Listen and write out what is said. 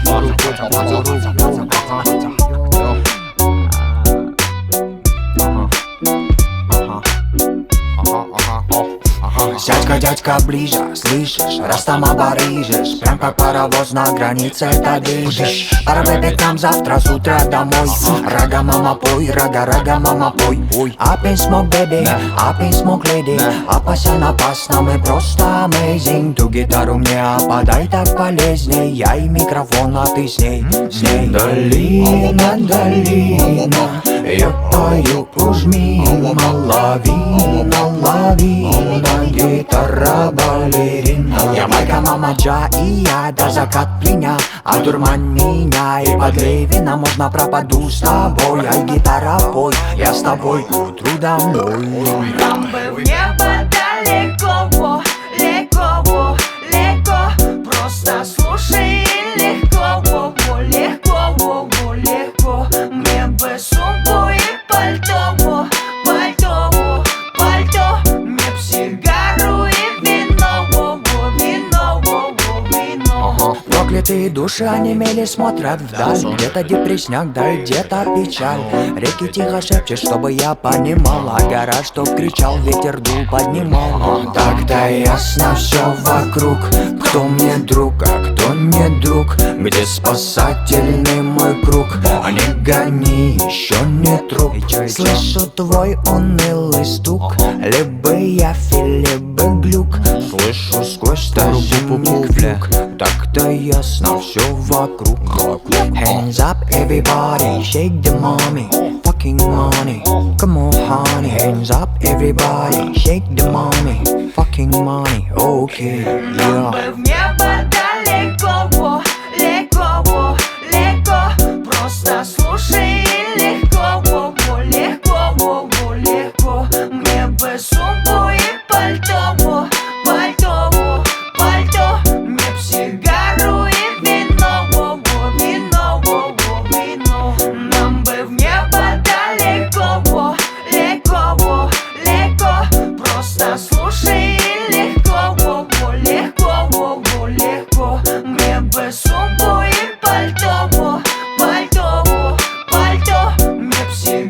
Дядька, дядька, ближе, слышишь, раз там оборыжешь, прям как паровоз на границе ты дышишь. Пора бэби к нам завтра с утра домой. Рага, мама, пой, рага, рага, мама, пой. Up in smoke, baby, up in smoke, lady. Опасен, опасно, мы просто amazing. Ту гитару мне опадай так полезней. Я и микрофон, а ты с ней, с ней. Долина, долина, я пою уж мимо. Лавина, лавина, гитара балерина. Я майка, мама, Джа и я, да закат пленя. Одурмань меня и под Левина. Можно пропаду с тобой, ай, гитара, пой. Я с тобой к утру домой. Нам бы в небо далеко, легко, легко. Просто слушай и легко, легко, легко. Мне бы сумку и пальто, пальто, пальто. Мне б сигару и вино, вино, вино. Проклятые души онемели, смотрят вдаль. Где-то депресняк, да и где-то печаль. Реки тихо шепчет, чтобы я понимал, а гора, чтоб кричал, ветер дул, поднимал. Так-то ясно все вокруг, кто мне друг, а кто не друг. Где спасательный мой круг, не гони, еще не труп. Слышу твой унылый стук, либо я фи, либо глюк. Слышу сквозь дождевник вьюг. Так-то ясно все вокруг. Hands up everybody, shake the mommy. Fucking money, come on honey. Hands up everybody, shake the mommy. Fucking money, okay, Нам бы yeah. в небо далеко, легко, легко. Просто слушай и легко, легко, легко. Мне бы сумку и пальто, пальто, пальто. Мне б сигару и вино, вино, вино. Нам бы в небо далеко, легко, легко. Просто слушай и легко, легко, легко. Мне бы сумку и пальто, пальто, пальто. Мне б сигару